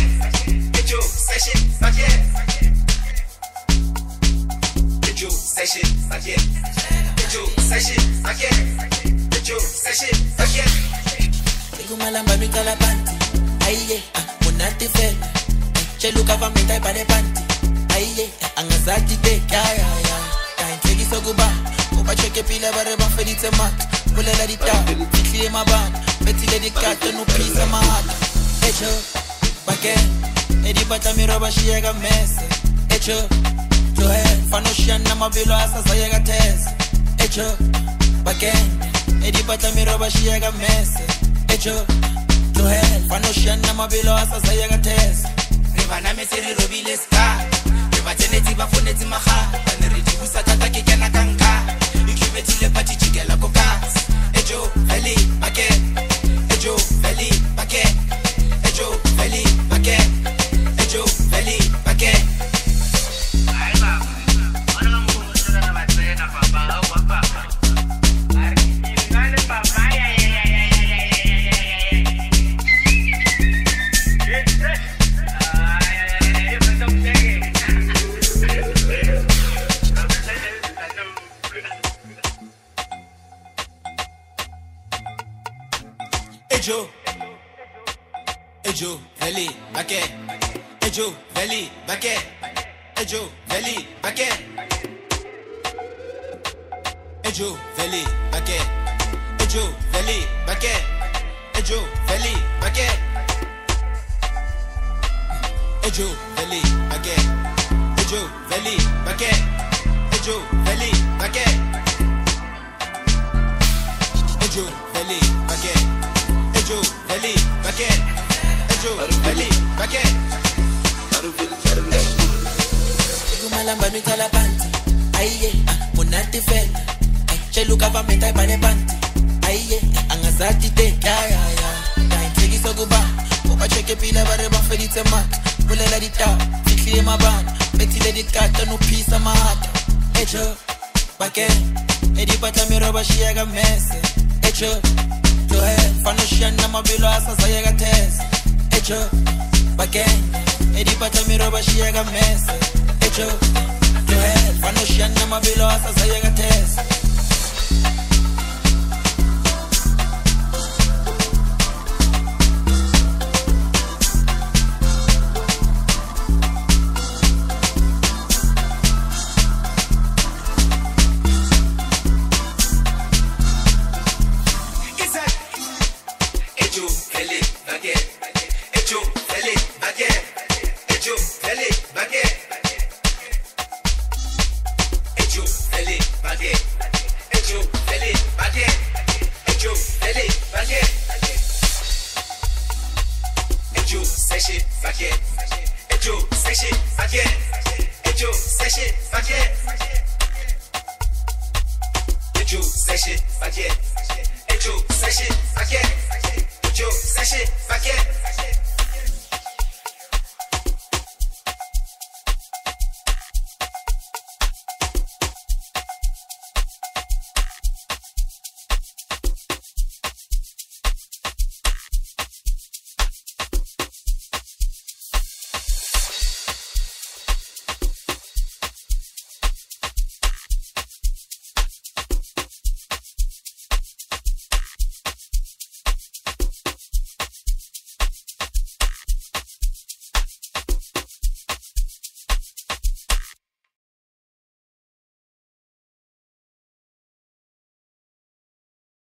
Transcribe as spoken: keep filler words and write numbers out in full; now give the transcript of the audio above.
Get you, say shit, fuck yeah. Get you, say shit, fuck yeah. Get you, say shit, fuck yeah. Get you, say shit, fuck yeah. Igumalamba mikala panty. Aye, monate fela. Cheluka va meta pa de panty. Aye, angazati te kaya ya. Kain tegi soguba. Oba cheke pila bare ba felite mat. Pulela di ta, fitli ma ban. Beti le di kato no pisa ma hat. Echo, baken. Edi bata mi roba shiega messe. Echo, to head. Fano shiana ma bilo asa sayega test. Echo, baken. Edi bata mi roba shiega messe. Echo, to head. Fano shiana ma bilo asa sayega test. Riva na me siri robile ska. Riva teneti ba foneti maha. Taneri jibusa tata kikena kanka. Ikibetile pati chigela kokas. Ejo, veli, baken. Ejo, veli, baken. Ejo, veli, baken. Ejo, veli, baken. Ay baba, ahora vamos a hacer una batalla papá, papá. Ay, dale papá, ay ay ay ay ay ay ay ay. Ay ay ay, me toca que. Ejo, Ejo, veli, baken. Ejo, veli, baken. Ejo, veli, baken. Ejo, veli, baken. Ejo, veli, baken. Ejo, veli, baken. Ejo, veli, baken. Ejo, veli, baken. Ejo, veli, baken. Ejo, veli, baken. Ejo, veli, baken. Ejo, veli, baken. Igumalamba mikala panty. Aye, monate fela. Cheluka va meta pa de panty. Aye, angazati te kaya ya. Kain tegi soguba. Oba cheke pila bare ba felite mat. Pulela di ta, fitli ma ban. Beti le di kato no pisa ma hat. Echo, baken. Edi bata mi roba shiega messe. Echo, to head. Fano shiana ma bilo asa sayega test. Echo, baken. Edi bata mi roba shiega messe. Echo, to head. Fano shiana ma bilo asa sayega test. Ejo, veli, baken. Ejo, veli, baken. Ejo, veli, baken. Ejo, veli, baken. Ejo, veli, baken. Ejo, veli, baken. Ejo, say shit, baken. Ejo, say shit, baken. Ejo, say shit, baken. Ejo, say shit, baken. Ejo, say shit, baken. Ejo, say shit, baken.